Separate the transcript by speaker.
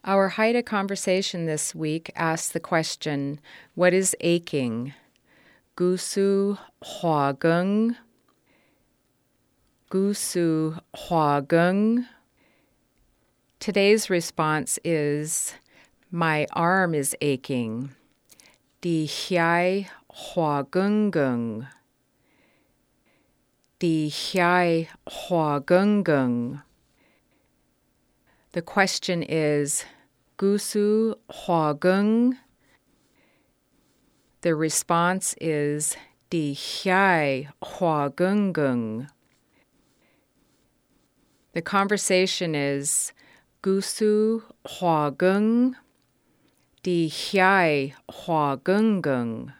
Speaker 1: Our Haida conversation this week asks the question, what is aching? Gusu Huagung. Gusu Huagung. Today's response is, my arm is aching. Di hiai Huagungung. Di hiai Huagungung. The question is, Gusu Huagung. The response is, Di hiai Huagungung. The conversation is, Gusu Huagung. Di hiai Huagungung.